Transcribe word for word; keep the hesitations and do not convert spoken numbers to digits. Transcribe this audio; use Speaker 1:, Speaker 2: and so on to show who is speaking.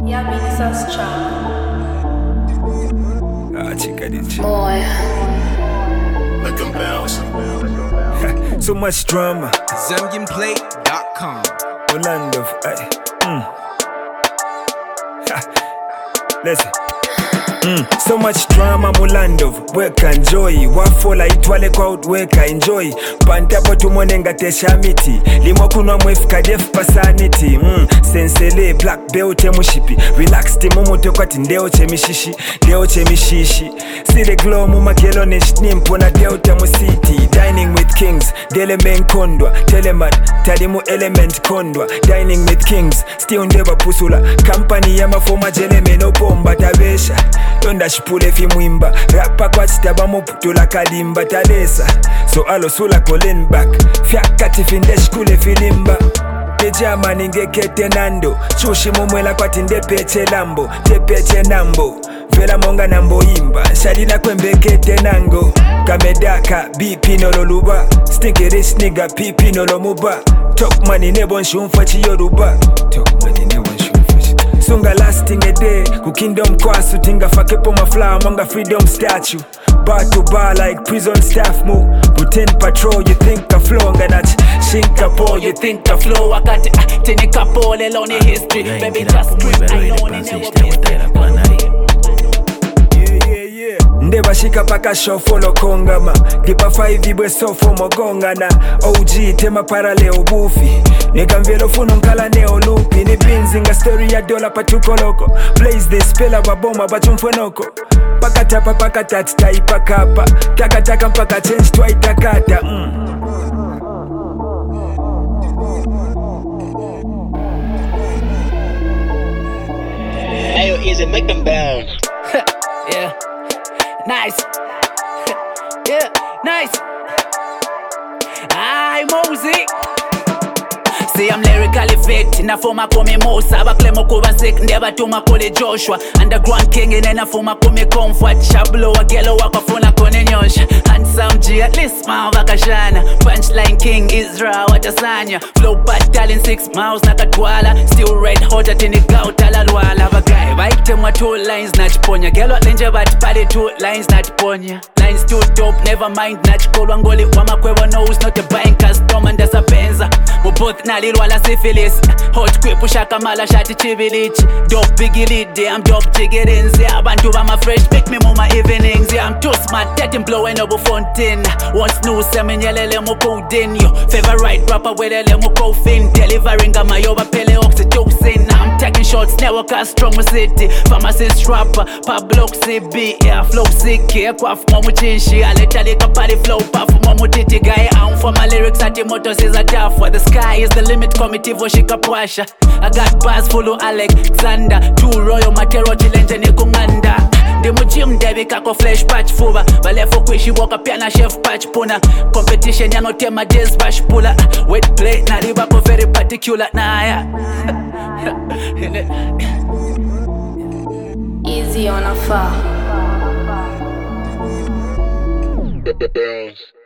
Speaker 1: Yeah, me this so strong.
Speaker 2: Ah, chica, this chick.
Speaker 1: Boy.
Speaker 3: Let them bounce.
Speaker 2: So much drama.
Speaker 4: Zamginplay dot com.
Speaker 2: Orlando, ay. Mm. Ha. Listen. Mm. So much drama Mulando, work enjoy. Wafola itwale kwa work enjoy. Pantapo tumonenga teshamiti. Limo kunwa mwefika def pasanity. Mm. Sensele black belt mushipi. Relax timumu tokwati ndeo chemishishi. Ndeo chemishishi. See the glow mumakelo neshtimpo na delta musiti. Dining with kings, dele men kondwa. Telemat, talimu element kondwa. Dining with kings, still ndeba pusula. Company yama foma jele menopomba tabesha. Tonda shipule fi mwimba. Rapa kwa chitaba muputula kalimba talesa. So alo sula kolen back. Fiakati findesh kule filimba. Pejama ningekete nando. Chushi mumwela kwa tinde peche lambo. Te peche nambo. Vela monga nambo imba. Shadina kwembekete nango. Kamedaka bipi nololuba. Stinky rich nigga pipi nolomuba. Talk money nebon shumfachi yoruba. Talk money nebon shumfachi. Sunga lasting a day. Ku kingdom kwasu tinga fakepo mafla monga freedom statue. Bar to bar like prison staff move. Routine patrol, you think a flow nganach. Shinka po, you think a flow. Wakati tenika po lelo ni history. Baby just keep I know ni never Ndeba shika paka show follow kongama. Dipa five ibwe sofo mogongana. O G tema paraleo bufi. Nega mvelo funo nkala neo lupi. Ni binzinga story ya dola patuko loko. Blaze this pela baboma bachumfonoko. Paka tapa paka tatita ipakapa. Taka taka mpaka change twa itakata. Mm.
Speaker 3: Ayo, easy, make them bounce.
Speaker 5: Yeah. Nice. Yeah, nice. Aye, Mosey. See, I'm lyrically fit. Na forma kome Mosa. Baklemo kuba sick. Never to my kole Joshua. Underground king in na forma kome comfort. Shablo wa gelo waka funa kone nyosha. Handsome G at least ma vakashana. Punchline king Israel watasanya. Flow bad talent six miles na katwala. Still red hot at any gout alalwala. Bagay baite mwa two lines na chiponya. Gelo lenje bat pale two lines na chiponya. Lines too dope, never mind na chikolwa ngoli. Wama kwewa knows not a buying custom and dasa benza. Mu both na lilwa la syphilis. Hot kwe pusha kamala shati chibilichi. Dope biggie lead, yeah, I'm dope jiggering. Yeah, abantu bama fresh, pick me more my evenings. Yeah, I'm too smart, that him blowing up a fountain. Once new seminyelele mu coding. Yo, favorite rapper welele mu coffin. Delivering a mayoba pele oxytocin. I'm taking shots, never cast strong with city. Pharmacist rapper, Pablo C B. Yeah, flow sick, yeah, quaff momu chinshi. I let a party flow, puff momu titi guy. I'm for my lyrics at the motors is a tough. For the sky is the limit, committee voshika pwasha. I got bars full of Alexander. Two royal matero chilenge ni kunganda. Demo gym debi kako flesh patch fuba. Balefo kwishi woka piana chef patch puna. Competition ya no tema jazz bash pula. Wet plate na libako very particular na ya.
Speaker 1: Easy on a far.
Speaker 3: Bounce.